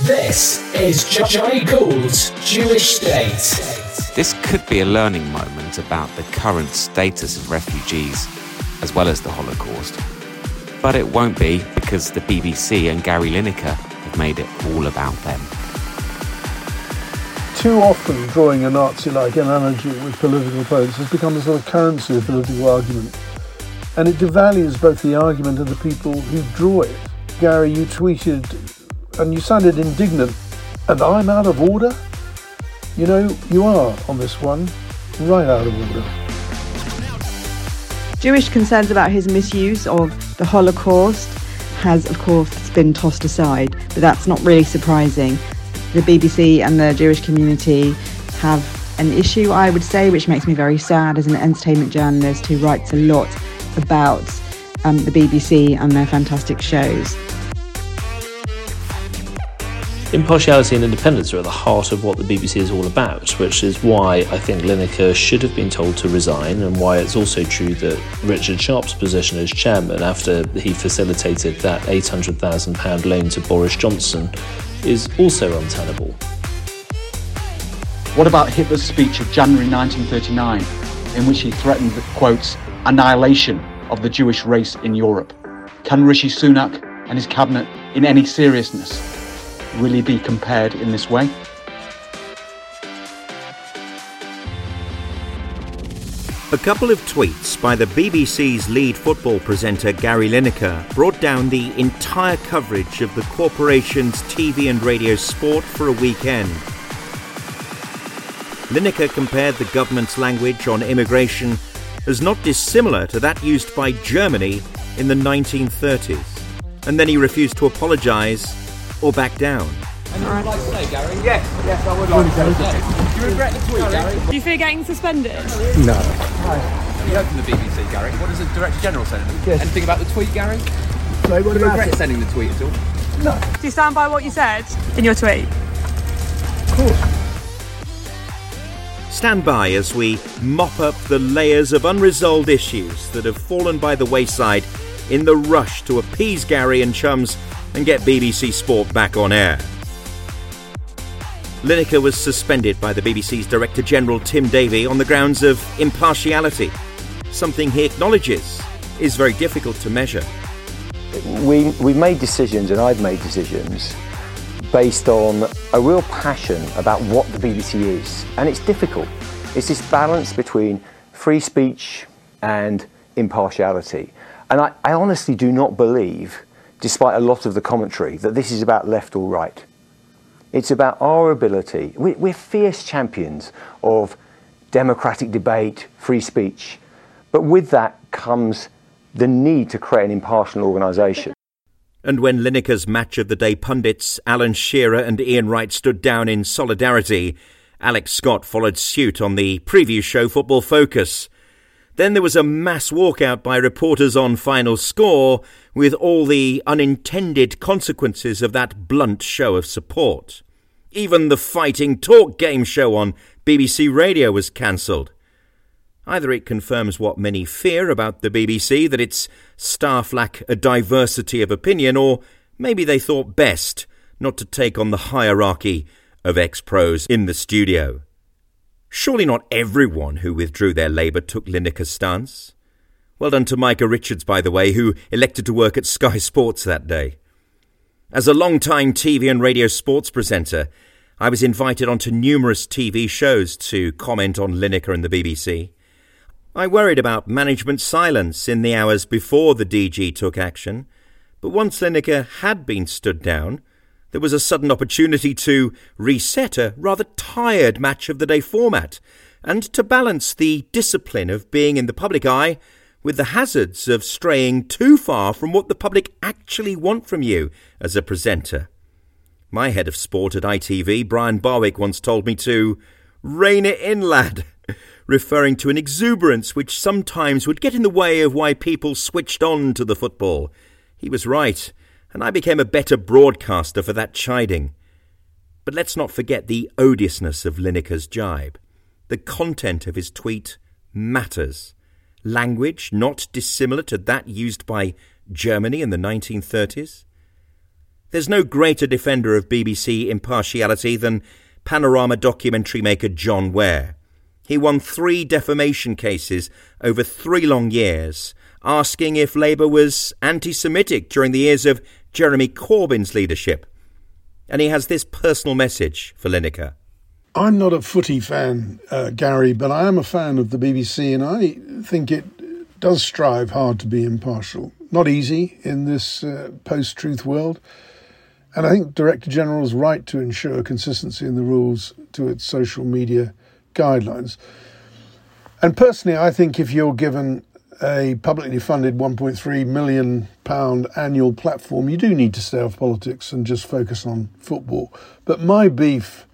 This is Johnny Gould's Jewish State. This could be a learning moment about the current status of refugees, as well as the Holocaust. But it won't be, because the BBC and Gary Lineker have made it all about them. Too often drawing a Nazi-like analogy with political opponents has become a sort of currency of political argument. And it devalues both the argument and the people who draw it. Gary, you tweeted, and you sounded indignant, and I'm out of order? You know, you are on this one, right out of order. Jewish concerns about his misuse of the Holocaust has, of course, been tossed aside, but that's not really surprising. The BBC and the Jewish community have an issue, I would say, which makes me very sad as an entertainment journalist who writes a lot about the BBC and their fantastic shows. Impartiality and independence are at the heart of what the BBC is all about, which is why I think Lineker should have been told to resign, and why it's also true that Richard Sharp's position as chairman, after he facilitated that £800,000 loan to Boris Johnson, is also untenable. What about Hitler's speech of January 1939, in which he threatened the, quotes, annihilation of the Jewish race in Europe? Can Rishi Sunak and his cabinet, in any seriousness, really be compared in this way? A couple of tweets by the BBC's lead football presenter Gary Lineker brought down the entire coverage of the corporation's TV and radio sport for a weekend. Lineker compared the government's language on immigration as not dissimilar to that used by Germany in the 1930s. And then he refused to apologise or back down. Anything you'd like to say, Gary? Yes, I would like to say. Do you regret the tweet, Gary? Do you fear getting suspended? No. You heard from the BBC, Gary. What does the Director General say? Yes. Anything about the tweet, Gary? No, what Do you about regret it? sending the tweet at all? No. Do you stand by what you said in your tweet? Of course. Stand by as we mop up the layers of unresolved issues that have fallen by the wayside in the rush to appease Gary and chums and get BBC Sport back on air. Lineker was suspended by the BBC's Director General Tim Davie on the grounds of impartiality, something he acknowledges is very difficult to measure. We've made decisions, and I've made decisions, based on a real passion about what the BBC is. And it's difficult. It's this balance between free speech and impartiality. And I honestly do not believe, despite a lot of the commentary, that this is about left or right. It's about our ability. We're fierce champions of democratic debate, free speech. But with that comes the need to create an impartial organisation. And when Lineker's Match of the Day pundits Alan Shearer and Ian Wright stood down in solidarity, Alex Scott followed suit on the preview show Football Focus. Then there was a mass walkout by reporters on Final Score, with all the unintended consequences of that blunt show of support. Even the Fighting Talk game show on BBC Radio was cancelled. Either it confirms what many fear about the BBC, that its staff lack a diversity of opinion, or maybe they thought best not to take on the hierarchy of ex-pros in the studio. Surely not everyone who withdrew their labour took Lineker's stance. Well done to Micah Richards, by the way, who elected to work at Sky Sports that day. As a long-time TV and radio sports presenter, I was invited onto numerous TV shows to comment on Lineker and the BBC. I worried about management silence in the hours before the DG took action, but once Lineker had been stood down, there was a sudden opportunity to reset a rather tired Match of the Day format and to balance the discipline of being in the public eye with the hazards of straying too far from what the public actually want from you as a presenter. My head of sport at ITV, Brian Barwick, once told me to rein it in, lad, referring to an exuberance which sometimes would get in the way of why people switched on to the football. He was right, and I became a better broadcaster for that chiding. But let's not forget the odiousness of Lineker's jibe. The content of his tweet matters. Language not dissimilar to that used by Germany in the 1930s. There's no greater defender of BBC impartiality than Panorama documentary maker John Ware. He won 3 defamation cases over 3 long years, asking if Labour was anti-Semitic during the years of Jeremy Corbyn's leadership. And he has this personal message for Lineker. I'm not a footy fan, Gary, but I am a fan of the BBC, and I think it does strive hard to be impartial. Not easy in this post-truth world. And I think Director General is right to ensure consistency in the rules to its social media guidelines. And personally, I think if you're given a publicly funded £1.3 million annual platform, you do need to stay off politics and just focus on football. But my beef,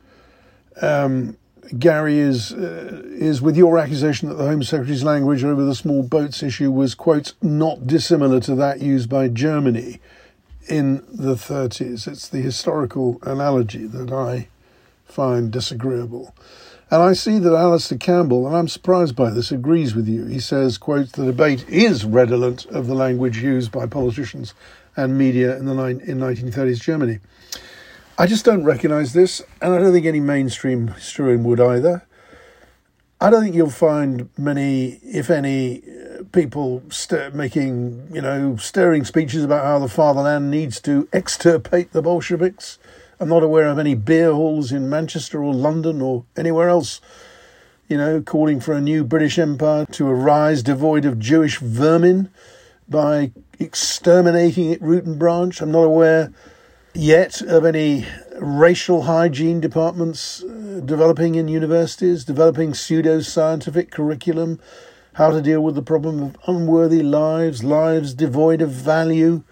Gary, is with your accusation that the Home Secretary's language over the small boats issue was, quote, not dissimilar to that used by Germany in the 30s. It's the historical analogy that I find disagreeable. And I see that Alistair Campbell, and I'm surprised by this, agrees with you. He says, quote, the debate is redolent of the language used by politicians and media in 1930s Germany. I just don't recognise this, and I don't think any mainstream historian would either. I don't think you'll find many, if any, people making, stirring speeches about how the fatherland needs to extirpate the Bolsheviks. I'm not aware of any beer halls in Manchester or London or anywhere else, calling for a new British Empire to arise devoid of Jewish vermin by exterminating it root and branch. I'm not aware yet of any racial hygiene departments developing in universities, developing pseudo-scientific curriculum, how to deal with the problem of unworthy lives devoid of value,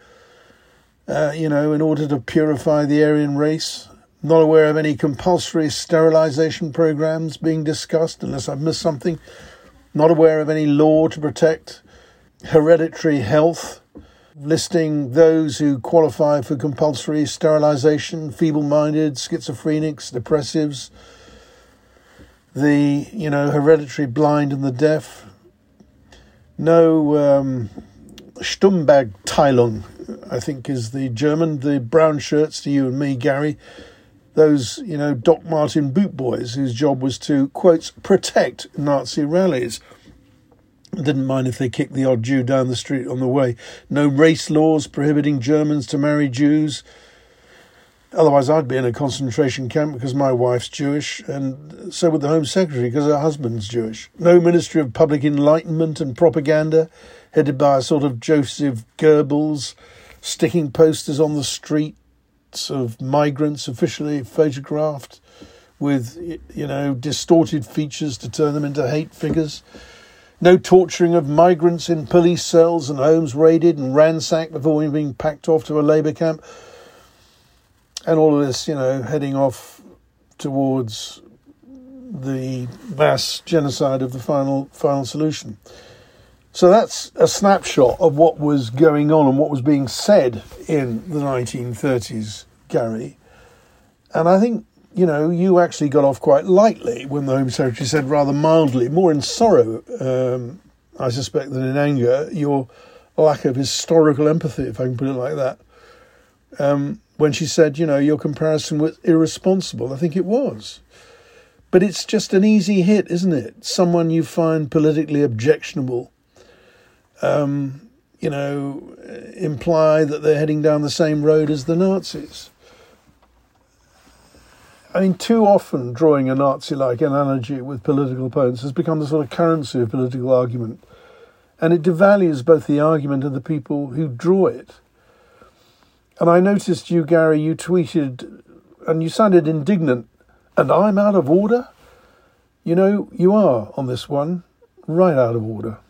in order to purify the Aryan race. Not aware of any compulsory sterilisation programs being discussed, unless I've missed something. Not aware of any law to protect hereditary health, listing those who qualify for compulsory sterilisation, feeble-minded, schizophrenics, depressives, the, hereditary blind and the deaf. No Stummbagteilung, I think is the German, the brown shirts to you and me, Gary. Those, Doc Martin boot boys whose job was to, quote, protect Nazi rallies. Didn't mind if they kicked the odd Jew down the street on the way. No race laws prohibiting Germans to marry Jews. Otherwise, I'd be in a concentration camp because my wife's Jewish, and so would the Home Secretary because her husband's Jewish. No Ministry of Public Enlightenment and Propaganda, headed by a sort of Joseph Goebbels, sticking posters on the streets of migrants officially photographed with, distorted features to turn them into hate figures. No torturing of migrants in police cells and homes raided and ransacked before being packed off to a labour camp. And all of this, heading off towards the mass genocide of the final solution. So that's a snapshot of what was going on and what was being said in the 1930s, Gary. And I think, you actually got off quite lightly when the Home Secretary said rather mildly, more in sorrow, I suspect, than in anger, your lack of historical empathy, if I can put it like that. When she said, your comparison was irresponsible. I think it was. But it's just an easy hit, isn't it? Someone you find politically objectionable, imply that they're heading down the same road as the Nazis. I mean, too often drawing a Nazi-like analogy with political opponents has become the sort of currency of political argument. And it devalues both the argument and the people who draw it. And I noticed you, Gary, you tweeted, and you sounded indignant, and I'm out of order? You are, on this one, right out of order.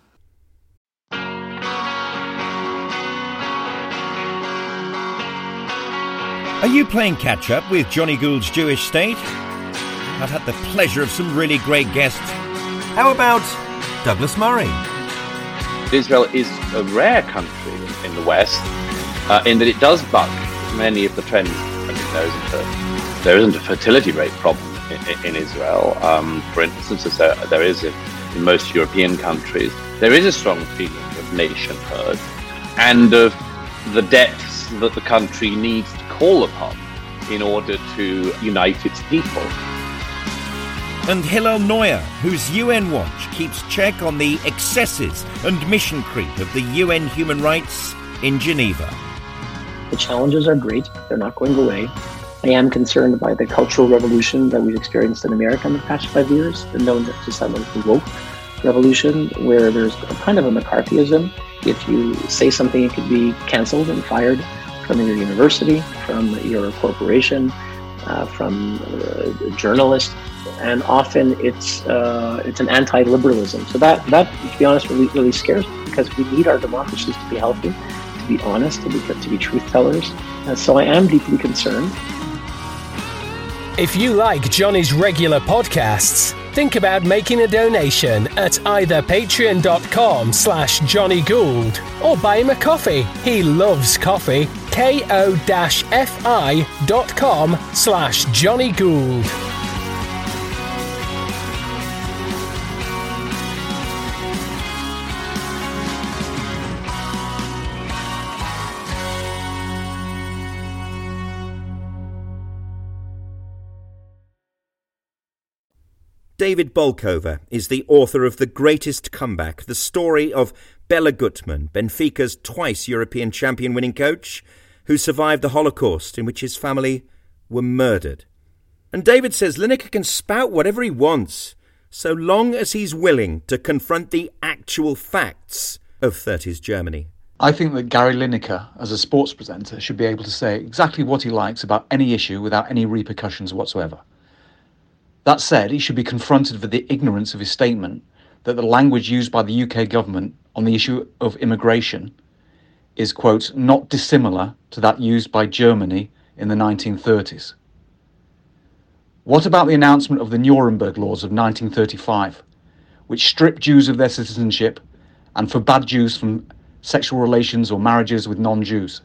Are you playing catch-up with Johnny Gould's Jewish State? I've had the pleasure of some really great guests. How about Douglas Murray? Israel is a rare country in the West, in that it does buck many of the trends. I think there isn't a fertility rate problem in Israel, for instance, as there is in most European countries. There is a strong feeling of nationhood and of the depths that the country needs to call upon in order to unite its people. And Hillel Neuer, whose UN Watch keeps check on the excesses and mission creep of the UN human rights in Geneva. The challenges are great. They're not going away. I am concerned by the cultural revolution that we've experienced in America in the past 5 years, known to some as the woke revolution, where there's a kind of a McCarthyism. If you say something, it could be cancelled and fired from your university, from your corporation, from a journalist, and often it's an anti-liberalism. So that to be honest, really scares me, because we need our democracies to be healthy, to be honest, to be truth tellers. So I am deeply concerned. If you like Johnny's regular podcasts, think about making a donation at either patreon.com/Johnny Gould or buy him a coffee. He loves coffee. ko-fi.com/Johnny Gould. David Bolkover is the author of The Greatest Comeback, the story of Bela Gutmann, Benfica's twice European champion winning coach, who survived the Holocaust in which his family were murdered. And David says Lineker can spout whatever he wants, so long as he's willing to confront the actual facts of 30s Germany. I think that Gary Lineker, as a sports presenter, should be able to say exactly what he likes about any issue without any repercussions whatsoever. That said, he should be confronted with the ignorance of his statement that the language used by the UK government on the issue of immigration is, quote, not dissimilar to that used by Germany in the 1930s. What about the announcement of the Nuremberg Laws of 1935, which stripped Jews of their citizenship and forbade Jews from sexual relations or marriages with non-Jews?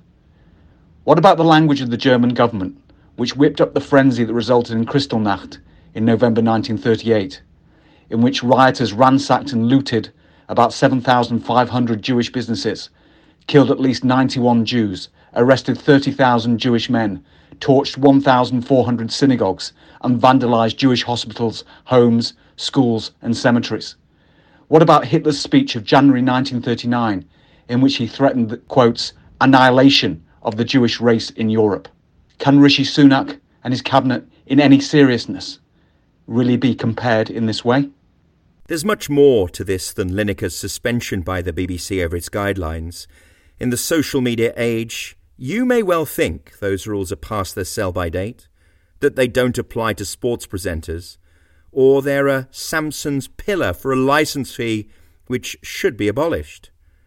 What about the language of the German government, which whipped up the frenzy that resulted in Kristallnacht in November 1938, in which rioters ransacked and looted about 7,500 Jewish businesses, killed at least 91 Jews, arrested 30,000 Jewish men, torched 1,400 synagogues, and vandalized Jewish hospitals, homes, schools, and cemeteries? What about Hitler's speech of January 1939, in which he threatened the, quotes, annihilation of the Jewish race in Europe? Can Rishi Sunak and his cabinet, in any seriousness, really be compared in this way? There's much more to this than Lineker's suspension by the BBC over its guidelines. In the social media age, you may well think those rules are past their sell-by date, that they don't apply to sports presenters, or they're a Samson's pillar for a licence fee which should be abolished.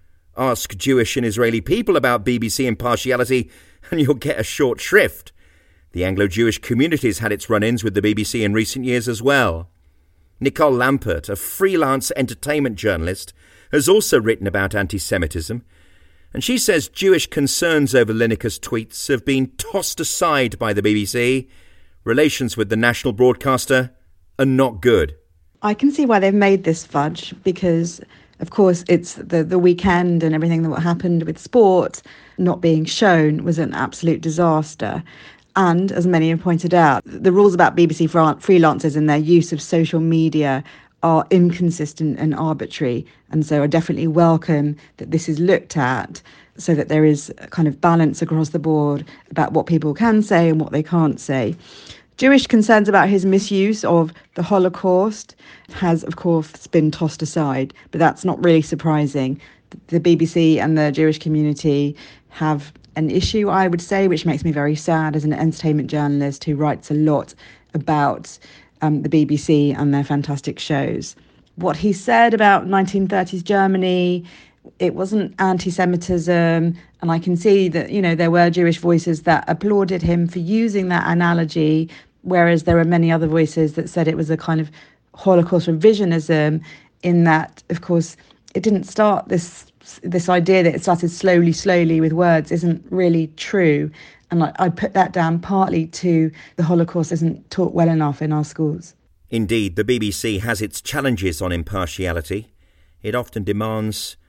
Ask Jewish and Israeli people about BBC impartiality and you'll get a short shrift. The Anglo-Jewish community has had its run-ins with the BBC in recent years as well. Nicole Lampert, a freelance entertainment journalist, has also written about anti-Semitism, and she says Jewish concerns over Lineker's tweets have been tossed aside by the BBC. Relations with the national broadcaster are not good. I can see why they've made this fudge, because, of course, it's the weekend and everything that happened with sport not being shown was an absolute disaster. And, as many have pointed out, the rules about BBC freelancers and their use of social media are inconsistent and arbitrary, and so I definitely welcome that this is looked at so that there is a kind of balance across the board about what people can say and what they can't say. Jewish concerns about his misuse of the Holocaust has, of course, been tossed aside, but that's not really surprising. The BBC and the Jewish community have an issue, I would say, which makes me very sad as an entertainment journalist who writes a lot about the BBC and their fantastic shows. What he said about 1930s Germany, it wasn't anti-Semitism, and I can see that, you know, there were Jewish voices that applauded him for using that analogy, whereas there were many other voices that said it was a kind of Holocaust revisionism, in that, of course, it didn't start this idea that it started slowly with words isn't really true. And I put that down partly to the Holocaust isn't taught well enough in our schools. Indeed, the BBC has its challenges on impartiality. It often demands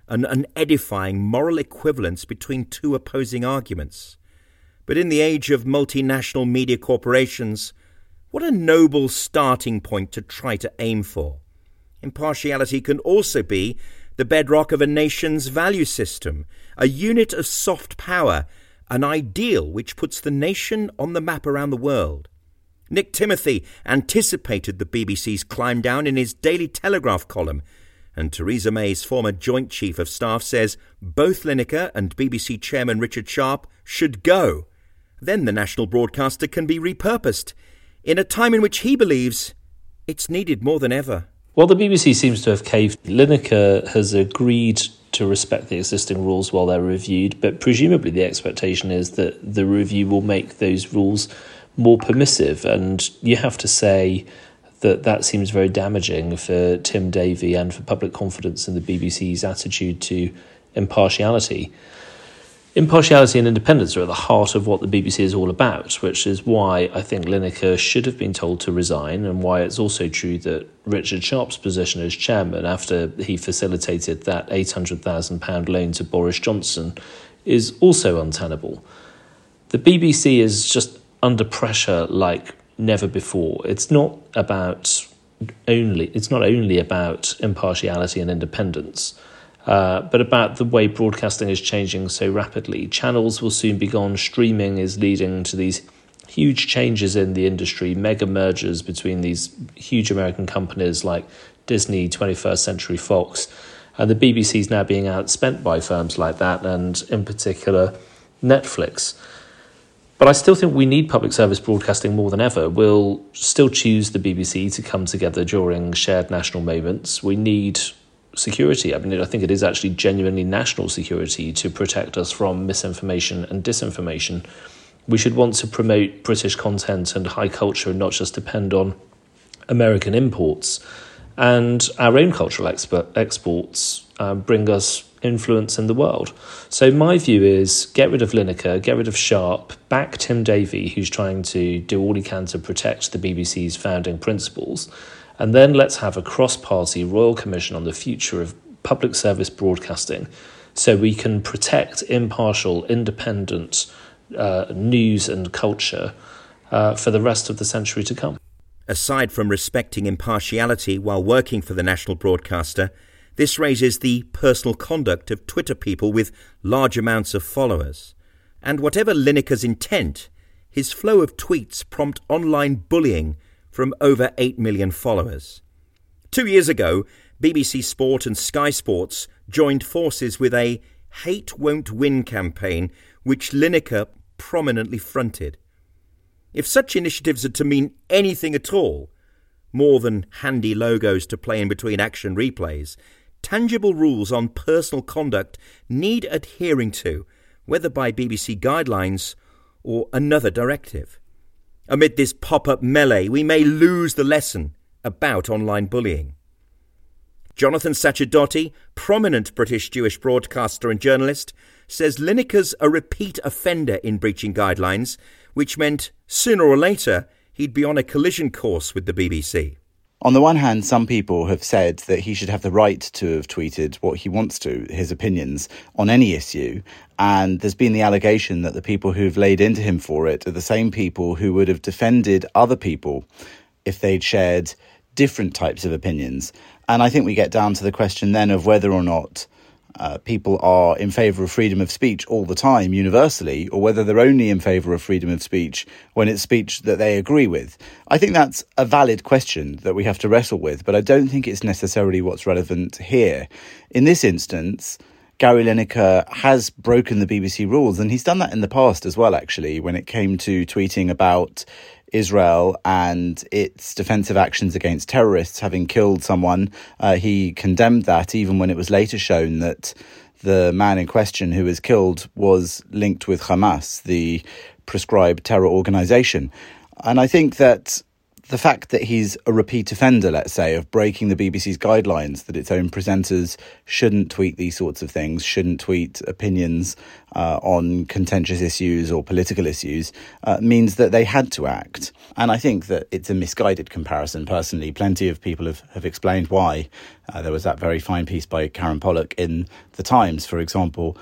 an unedifying moral equivalence between two opposing arguments. But in the age of multinational media corporations, what a noble starting point to try to aim for. Impartiality can also be the bedrock of a nation's value system, a unit of soft power, an ideal which puts the nation on the map around the world. Nick Timothy anticipated the BBC's climb down in his Daily Telegraph column, and Theresa May's former Joint Chief of Staff says both Lineker and BBC Chairman Richard Sharp should go. Then the national broadcaster can be repurposed, in a time in which he believes it's needed more than ever. Well, the BBC seems to have caved. Lineker has agreed to respect the existing rules while they're reviewed, but presumably the expectation is that the review will make those rules more permissive, and you have to say that seems very damaging for Tim Davie and for public confidence in the BBC's attitude to impartiality. Impartiality and independence are at the heart of what the BBC is all about, which is why I think Lineker should have been told to resign, and why it's also true that Richard Sharp's position as chairman, after he facilitated that £800,000 loan to Boris Johnson, is also untenable. The BBC is just under pressure like never before. It's not only about impartiality and independence, but about the way broadcasting is changing so rapidly. Channels will soon be gone. Streaming is leading to these huge changes in the industry, mega mergers between these huge American companies like Disney, 21st Century Fox, and the BBC is now being outspent by firms like that, and in particular Netflix. But I still think we need public service broadcasting more than ever. We'll still choose the BBC to come together during shared national moments. We need security. I mean, I think it is actually genuinely national security to protect us from misinformation and disinformation. We should want to promote British content and high culture and not just depend on American imports. And our own cultural exports bring us influence in the world. So my view is get rid of Lineker, get rid of Sharp, back Tim Davie, who's trying to do all he can to protect the BBC's founding principles, and then let's have a cross-party Royal Commission on the future of public service broadcasting so we can protect impartial, independent news and culture for the rest of the century to come. Aside from respecting impartiality while working for the national broadcaster, this raises the personal conduct of Twitter people with large amounts of followers. And whatever Lineker's intent, his flow of tweets prompt online bullying from over 8 million followers. 2 years ago, BBC Sport and Sky Sports joined forces with a Hate Won't Win campaign, which Lineker prominently fronted. If such initiatives are to mean anything at all, more than handy logos to play in between action replays, tangible rules on personal conduct need adhering to, whether by BBC guidelines or another directive. Amid this pop-up melee, we may lose the lesson about online bullying. Jonathan Sacerdoti, prominent British Jewish broadcaster and journalist, says Lineker's a repeat offender in breaching guidelines, which meant sooner or later he'd be on a collision course with the BBC. On the one hand, some people have said that he should have the right to have tweeted what he wants to, his opinions, on any issue. And there's been the allegation that the people who've laid into him for it are the same people who would have defended other people if they'd shared different types of opinions. And I think we get down to the question then of whether or not people are in favour of freedom of speech all the time, universally, or whether they're only in favour of freedom of speech when it's speech that they agree with. I think that's a valid question that we have to wrestle with, but I don't think it's necessarily what's relevant here. In this instance, Gary Lineker has broken the BBC rules, and he's done that in the past as well, actually, when it came to tweeting about Israel and its defensive actions against terrorists having killed someone. He condemned that, even when it was later shown that the man in question who was killed was linked with Hamas, the prescribed terror organisation. And I think that the fact that he's a repeat offender, let's say, of breaking the BBC's guidelines, that its own presenters shouldn't tweet these sorts of things, shouldn't tweet opinions on contentious issues or political issues, means that they had to act. And I think that it's a misguided comparison, personally. Plenty of people have explained why. There was that very fine piece by Karen Pollock in The Times, for example.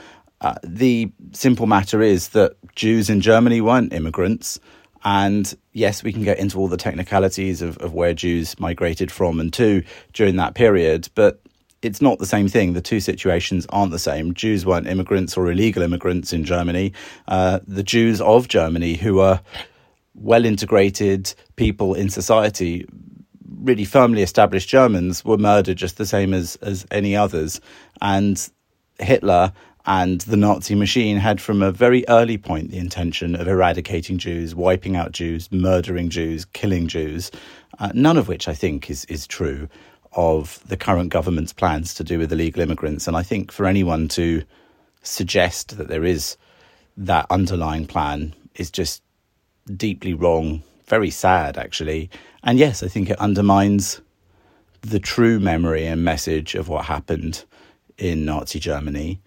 The simple matter is that Jews in Germany weren't immigrants. And yes, we can get into all the technicalities of where Jews migrated from and to during that period, but it's not the same thing. The two situations aren't the same. Jews weren't immigrants or illegal immigrants in Germany. The Jews of Germany, who are well-integrated people in society, really firmly established Germans, were murdered just the same as any others. And Hitler and the Nazi machine had from a very early point the intention of eradicating Jews, wiping out Jews, murdering Jews, killing Jews, none of which I think is true of the current government's plans to do with illegal immigrants. And I think for anyone to suggest that there is that underlying plan is just deeply wrong, very sad, actually. And yes, I think it undermines the true memory and message of what happened in Nazi Germany.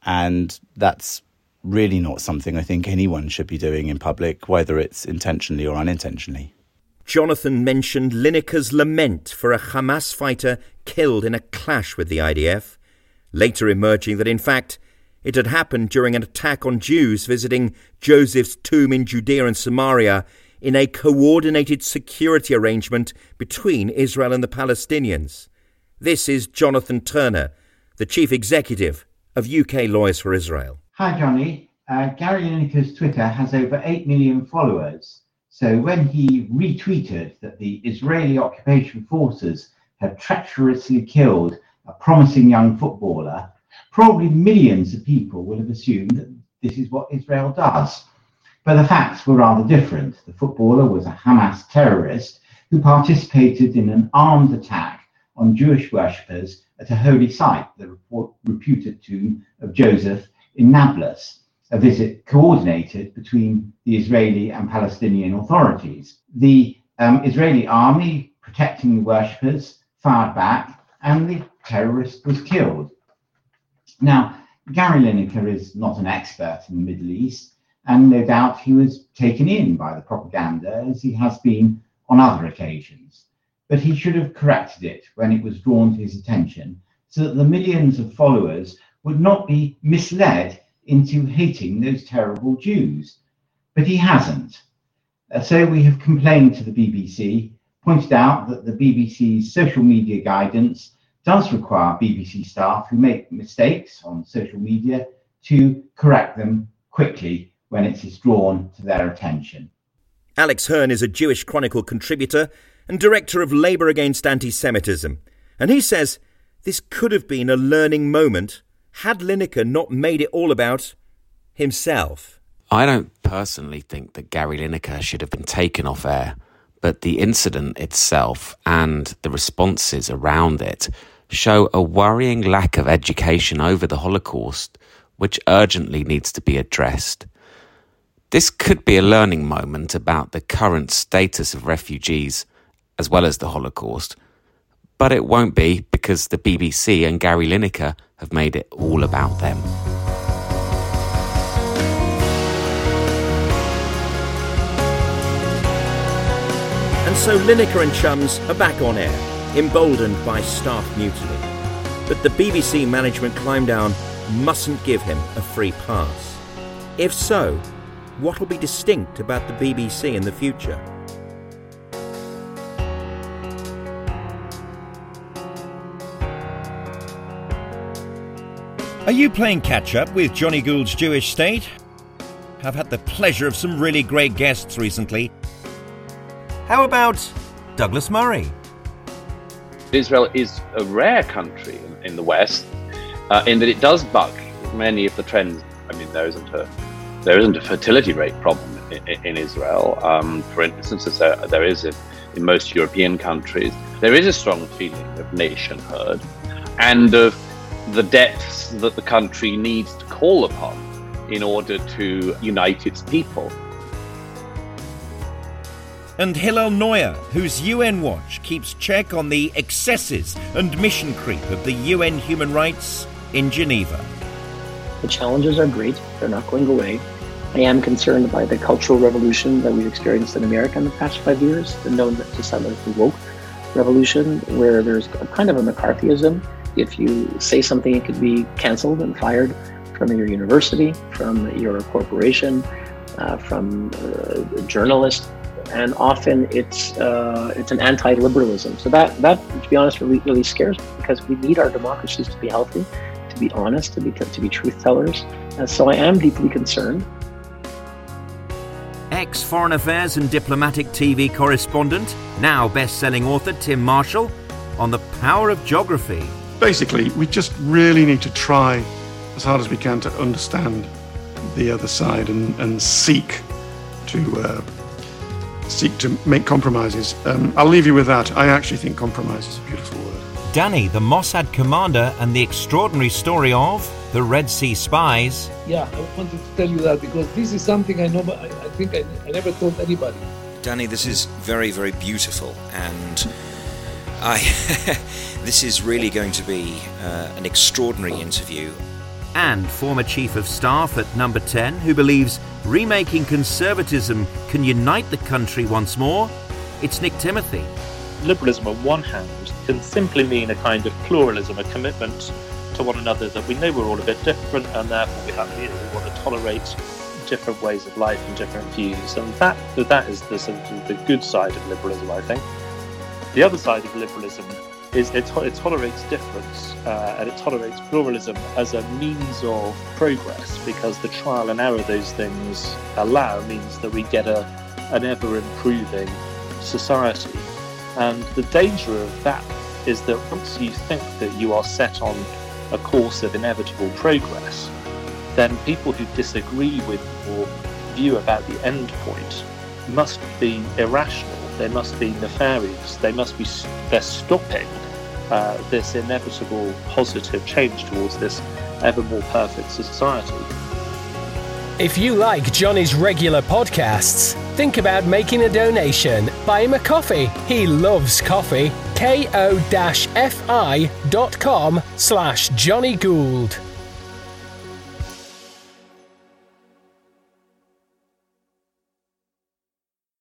And that's really not something I think anyone should be doing in public, whether it's intentionally or unintentionally. Jonathan mentioned Lineker's lament for a Hamas fighter killed in a clash with the IDF, later emerging that in fact it had happened during an attack on Jews visiting Joseph's tomb in Judea and Samaria in a coordinated security arrangement between Israel and the Palestinians. This is Jonathan Turner, the chief executive of UK Lawyers for Israel. Hi, Johnny. Gary Lineker's Twitter has over 8 million followers. So when he retweeted that the Israeli occupation forces had treacherously killed a promising young footballer, probably millions of people will have assumed that this is what Israel does. But the facts were rather different. The footballer was a Hamas terrorist who participated in an armed attack on Jewish worshippers at a holy site, the reputed tomb of Joseph in Nablus, a visit coordinated between the Israeli and Palestinian authorities. The Israeli army, protecting the worshippers, fired back and the terrorist was killed. Now, Gary Lineker is not an expert in the Middle East, and no doubt he was taken in by the propaganda as he has been on other occasions. But he should have corrected it when it was drawn to his attention so that the millions of followers would not be misled into hating those terrible Jews. But he hasn't. So we have complained to the BBC, pointed out that the BBC's social media guidance does require BBC staff who make mistakes on social media to correct them quickly when it is drawn to their attention. Alex Hearn is a Jewish Chronicle contributor and director of Labour Against Anti-Semitism. And he says this could have been a learning moment had Lineker not made it all about himself. I don't personally think that Gary Lineker should have been taken off air, but the incident itself and the responses around it show a worrying lack of education over the Holocaust, which urgently needs to be addressed. This could be a learning moment about the current status of refugees as well as the Holocaust, but it won't be because the BBC and Gary Lineker have made it all about them. And so Lineker and chums are back on air, emboldened by staff mutiny. But the BBC management climb down mustn't give him a free pass. If so, what will be distinct about the BBC in the future? Are you playing catch-up with Johnny Gould's Jewish State? I've had the pleasure of some really great guests recently. How about Douglas Murray? Israel is a rare country in the West in that it does buck many of the trends. I mean, there isn't a fertility rate problem in Israel. For instance, as there is in most European countries. There is a strong feeling of nationhood and of the depths that the country needs to call upon in order to unite its people. And Hillel Neuer, whose UN Watch keeps check on the excesses and mission creep of the UN human rights in Geneva. The challenges are great. They're not going away. I am concerned by the cultural revolution that we've experienced in America in the past 5 years, the known to some as the woke revolution, where there's a kind of a McCarthyism. If you say something, it could be canceled and fired from your university, from your corporation, from a journalist. And often it's an anti-liberalism. So that to be honest, really scares me, because we need our democracies to be healthy, to be honest, to be truth tellers. So I am deeply concerned. Ex-Foreign Affairs and diplomatic TV correspondent, now best-selling author Tim Marshall, on the power of geography. Basically, we just really need to try as hard as we can to understand the other side and seek to make compromises. I'll leave you with that. I actually think compromise is a beautiful word. Danny, the Mossad commander, and the extraordinary story of the Red Sea spies. Yeah, I wanted to tell you that because this is something I know, but I think I never told anybody. Danny, this is very, very beautiful, and this is really going to be an extraordinary interview. And former Chief of Staff at Number 10, who believes remaking conservatism can unite the country once more, it's Nick Timothy. Liberalism on one hand can simply mean a kind of pluralism, a commitment to one another that we know we're all a bit different, and therefore we want to tolerate different ways of life and different views, and that is the sort of the good side of liberalism, I think. The other side of liberalism is it tolerates difference and it tolerates pluralism as a means of progress, because the trial and error those things allow means that we get an ever-improving society. And the danger of that is that once you think that you are set on a course of inevitable progress, then people who disagree with your view about the end point must be irrational, they must be nefarious, they're stopping this inevitable positive change towards this ever more perfect society. If you like Johnny's regular podcasts, think about making a donation. Buy him a coffee. He loves coffee. ko-fi.com/Johnny Gould.